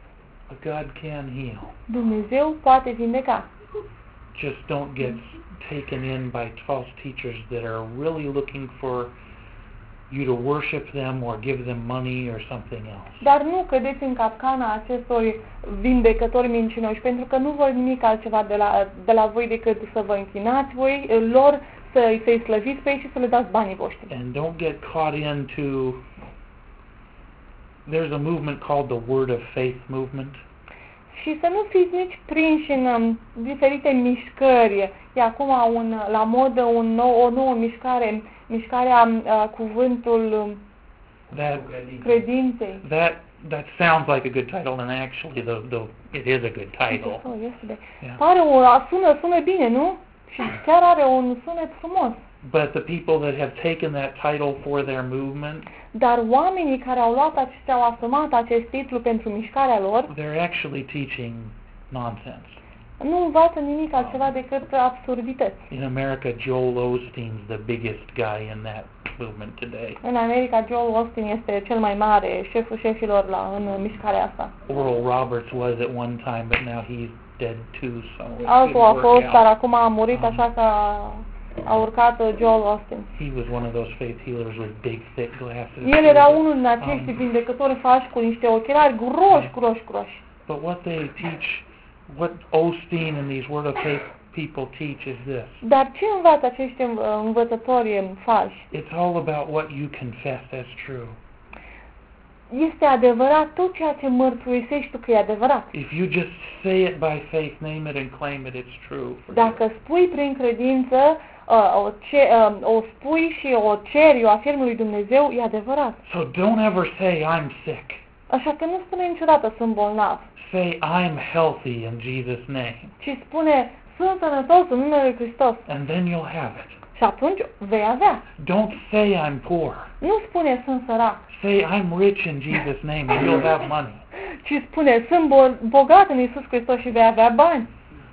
But God can heal. Dumnezeu poate vindeca. Just don't get taken in by false teachers that are really looking for you to worship them or give them money or something else. Dar nu cădeți în capcana acestor vindecători mincinoși, pentru că nu vor nimic altceva de la voi decât să vă închinați voi lor, să-i slăviți pe ei și să le dați banii voștri. And don't get caught into... There's a movement called the Word of Faith movement. Și să nu fiți nici prinși în diferite mișcări. E acum la modă o nouă mișcare, mișcarea cuvântul credinței. That sounds like a good title, and actually it is a good title. Yeah. Sună bine, nu? Și chiar are un sunet frumos. But the people that have taken that title for their movement, dar oamenii care au asumat acest titlu pentru mișcarea lor, they're actually teaching nonsense. Nu învață nimic altceva decât absurdități. In America, Joel Osteen's the biggest guy in that movement today. În America, Joel Osteen este cel mai mare, șeful șefilor în mișcarea asta. Oral Roberts was at one time, but now he's dead too, so altul a fost, dar acum a murit, așa că a urcat Joel Osteen. He was one of those faith healers with big, thick glasses. El era unul din acești vindecători fași cu niște ochelari groși. But what they teach, what Osteen and these Word of Faith people teach is this. Dar ce învață acești învățători falși? It's all about what you confess as true. Este adevărat tot ceea ce mărturisești tu că e adevărat. If you just say it by faith, name it and claim it, it's true. Dacă spui prin credință, o spui și o ceri, o afirmi lui Dumnezeu, e adevărat. So don't ever say I'm sick. Așa că nu spune niciodată sunt bolnav. Say I'm healthy in Jesus' name. Ci spune sunt sănătos în numele lui Hristos. And then you'll have it. Și atunci vei avea. Don't say I'm poor. Nu spune sunt sărac. Say I'm rich in Jesus' name and you'll have money. Ci spune sunt bogat în Iisus Hristos și vei avea bani.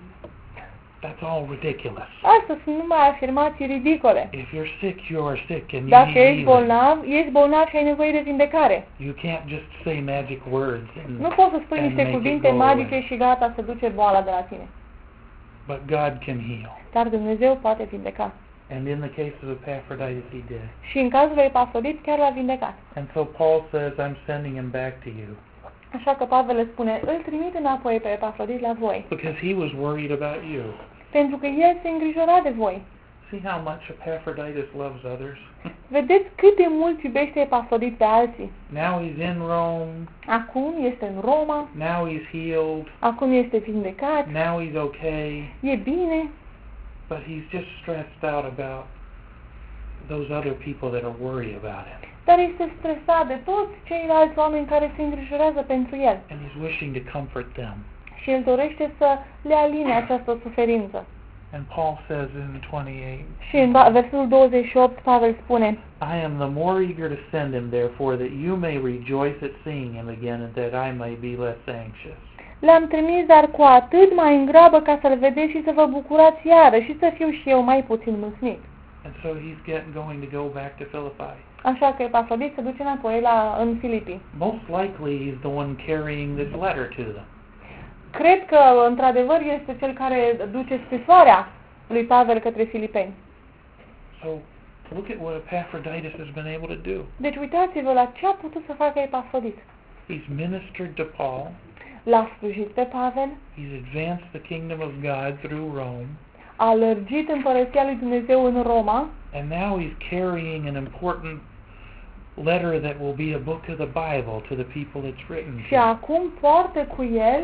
That's all ridiculous. Astea sunt numai afirmații ridicole. If you're sick, you are sick and you Dacă need ești bolnav și ai nevoie de vindecare. You can't just say magic words and nu poți să spui niște cuvinte magice și gata, se duce boala de la tine. But God can heal. Dar Dumnezeu poate vindeca. And in the case of Epaphroditus, he did. Și în cazul lui Epafrodit chiar l-a vindecat. And so Paul says, I'm sending him back to you. Așa că Pavel le spune, îl trimit înapoi pe Epafrodit la voi. Because he was worried about you. Pentru că el se îngrijora de voi. See how much Epaphroditus loves others? Vedeți cât de mult iubește Epafrodit pe alții. Now he's in Rome. Acum este în Roma. Now he's healed. Acum este vindecat. Now he's okay. E bine. But he's just stressed out about those other people that are worried about him. Dar este stresat de toți ceilalți oameni care se îngrijorează pentru el. And he's wishing to comfort them. Și el dorește să le aline această suferință. And Paul says in 28. Și în versetul 28 Pavel spune: I am the more eager to send him, therefore, that you may rejoice at seeing him again, and that I may be less anxious. L-am trimis, dar cu atât mai în grabă ca să-l vedeți și să vă bucurați iară și să fiu și eu mai puțin mâhnit. And so he's going to go back to Philippi. Așa că Epafrodit se duce înapoi în Filipi. Most likely he's the one carrying this letter to them. Cred că, într-adevăr, este cel care duce scrisoarea lui Pavel către filipeni. So, look at what Epaphroditus has been able to do. Deci uitați-vă la ce a putut să facă Epafrodit. He's ministered to Paul. L-a slujit pe Pavel. He's advanced the kingdom of God through Rome. A lărgit împărăția lui Dumnezeu în Roma. And now he's carrying an important letter that will be a book of the Bible to the people it's written to. Și acum poartă cu el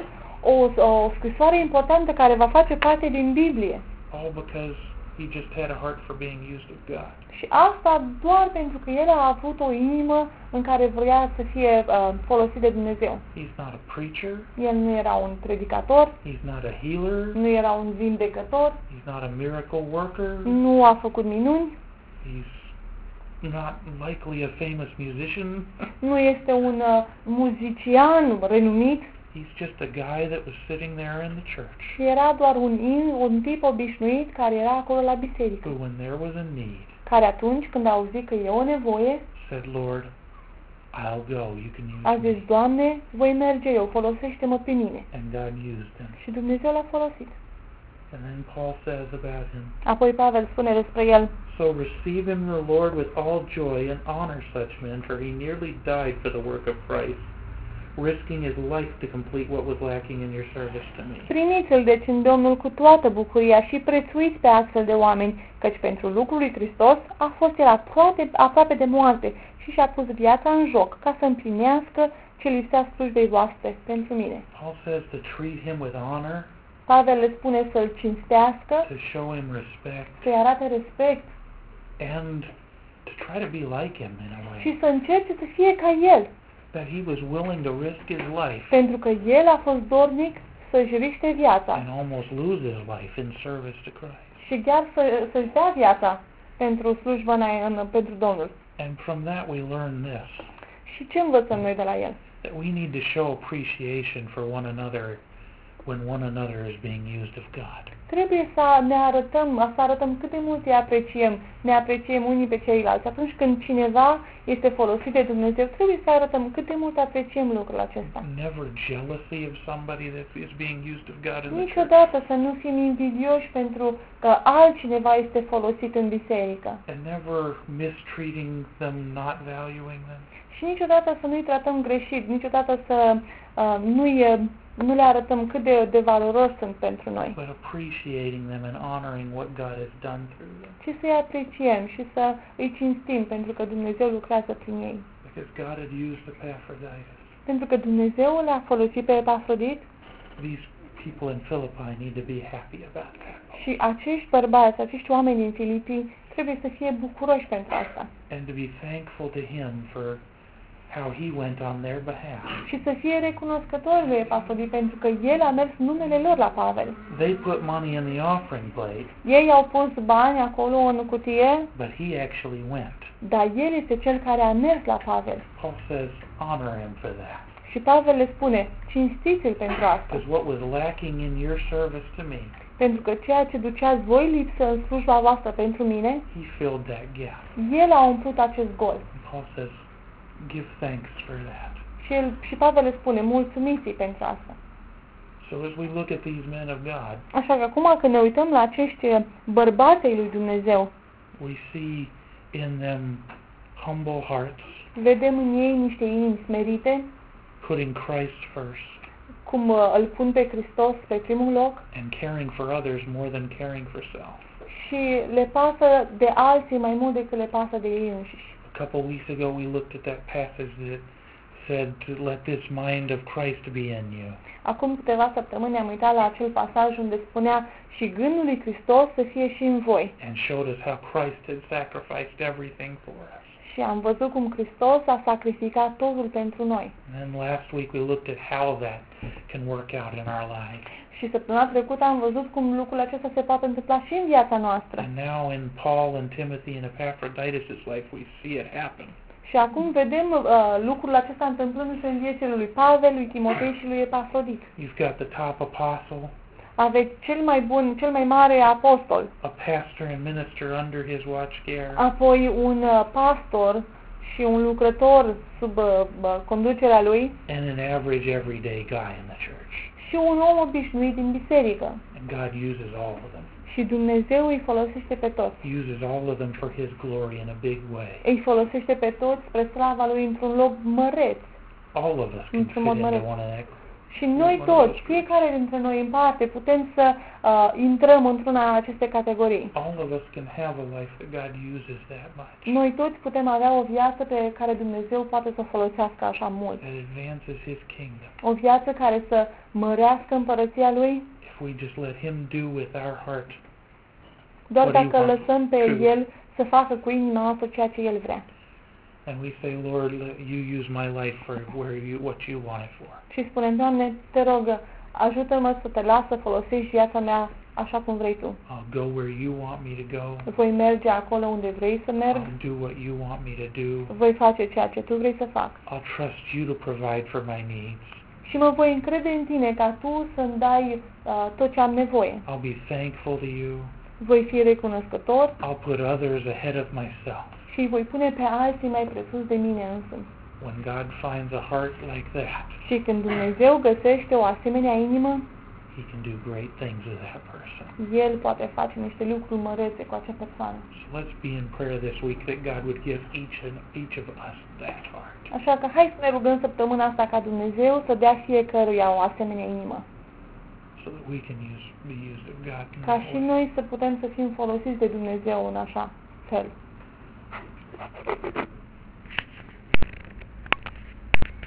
o scrisoare importantă care va face parte din Biblie. All because he just had a heart for being used of God. Și asta doar pentru că el a avut o inimă în care vrea să fie folosit de Dumnezeu. He's not a preacher. El nu era un predicator. He's not a healer. Nu era un vindecător. He's not a miracle worker. Nu a făcut minuni. He's not likely a famous musician. Nu este un muzician renumit. He's just a guy that was sitting there in the church. Și era doar un tip obișnuit care era acolo la biserică. Who, when there was a need, care atunci când a auzit că e o nevoie, said, Lord, I'll go, you can A use zis, me. Doamne, voi merge eu, folosește-mă pe mine. And God used him. Și Dumnezeu l-a folosit. And then Paul says about him, Apoi Pavel spune despre el, so receive him in the Lord with all joy and honor such men, for he nearly died for the work of Christ, risking his life to complete what was lacking in your service to me. primiți-l deci în Domnul cu toată bucuria și prețuiți pe astfel de oameni, căci pentru lucrul lui Hristos a fost el aproape de moarte și și-a pus viața în joc ca să împlinească ce lipsea slujbei voastre pentru mine. Paul says to treat him with honor, Pavel le spune să-l cinstească, to show him respect, să-i arate respect and to try to be like him in a way. și să încerce să fie ca el, That he was willing to risk his life pentru că el a fost dornic să-și riște viața and almost lose his life in service to Christ. și chiar să-și dea viața pentru slujbă pentru Domnul. And from that we learn this, Și ce învățăm noi de la el? that we need to show appreciation for one another when one another is being used of God. Trebuie să arătăm cât de mult ne apreciem unii pe ceilalți. Atunci când cineva este folosit de Dumnezeu, trebuie să arătăm cât de mult apreciem lucrul acesta. Never jealousy of somebody that is being used of God in the church. Niciodată să nu fim invidioși pentru că altcineva este folosit în biserică. And never mistreating them, not valuing them. Și niciodată să nu-i tratăm greșit, niciodată să nu le arătăm cât de valoros sunt pentru noi, But appreciating them and honoring what God has done through them. ci să-i apreciem și să îi cinstim pentru că Dumnezeu lucrează prin ei. Because God had used Epaphroditus. Pentru că Dumnezeu l-a folosit pe Epafrodit These people in Philippi need to be happy about that. și acești bărbați, acești oameni din Filipii trebuie să fie bucuroși pentru asta And to be thankful to him for how he went on their behalf. și să fie recunoscători lui Epafrodit pentru că el a mers numele lor la Pavel. They put money in the offering plate, Ei au pus bani acolo în cutie, but he actually went. dar el este cel care a mers la Pavel. Paul says, honor him for that. Și Pavel le spune, cinstiți-l pentru asta, Because what was lacking in your service to me, pentru că ceea ce duceați voi lipsă în slujba voastră pentru mine, he filled that gap. el a umplut acest gol. And Paul says, give thanks for that. Și Pavel le spune, mulțumiți-i pentru asta. So as we look at these men of God, Așa că acum când ne uităm la acești bărbați ai lui Dumnezeu, we see in them humble hearts, vedem în ei niște inimi smerite, putting Christ first, cum îl pun pe Hristos pe primul loc and caring for others more than caring for self. și le pasă de alții mai mult decât le pasă de ei înșiși. A couple weeks ago we looked at that passage that said to let this mind of Christ be in you. Acum câteva săptămâni am uitat la acel pasaj unde spunea și gândul lui Hristos să fie și în voi. And showed us how Christ had sacrificed everything for us. Și am văzut cum Hristos a sacrificat totul pentru noi. And then last week we looked at how that can work out in our lives. Și săptămâna trecută am văzut cum lucrul acesta se poate întâmpla și în viața noastră. And now in Paul and Timothy and Epaphroditus' life we see it happen. Și acum vedem lucrul acesta întâmplându-se în viețile lui Pavel, lui Timotei și lui Epafrodit. You've got the top apostle, Aveți cel mai mare apostol, a pastor and minister under his watch care, apoi un pastor și un lucrător sub conducerea lui and an average everyday guy in the church. și un om obișnuit din biserică. And God uses all of them. Și Dumnezeu îi folosește pe toți. Uses all of them for his glory in a big way. Îi folosește pe toți spre slava lui într-un loc măreț. All of us can fit into one of that. Și noi toți, fiecare dintre noi în parte, putem să intrăm într-una aceste categorii. All of us can have a life that God uses that much. Noi toți putem avea o viață pe care Dumnezeu poate să o folosească așa mult. That advances his kingdom. O viață care să mărească împărăția lui, If we just let him do with our heart. doar What do you dacă want? lăsăm pe True. el să facă cu inima noastră ceea ce el vrea. And we say, Lord, you use my life for what you want it for. Și spunem, Doamne, te rog, ajută-mă să te las să folosești viața mea așa cum vrei Tu. I'll go where you want me to go. Voi merge acolo unde vrei să merg, I'll do what you want me to do. voi face ceea ce Tu vrei să fac. I'll trust you to provide for my needs. Și mă voi încrede în Tine ca Tu să-mi dai tot ce am nevoie. I'll be thankful to you. Voi fi recunoscător I'll put others ahead of myself. și îi voi pune pe alții mai presus de mine însumi. When God finds a heart like that, Și când Dumnezeu găsește o asemenea inimă, He can do great things with that person. El poate face niște lucruri mărețe cu acea persoană. So let's be in prayer this week that God would give each of us that heart. Așa că hai să ne rugăm săptămâna asta ca Dumnezeu să dea fiecăruia o asemenea inimă. So that we can be used of God in Ca that și way. noi să putem să fim folosiți de Dumnezeu în așa fel.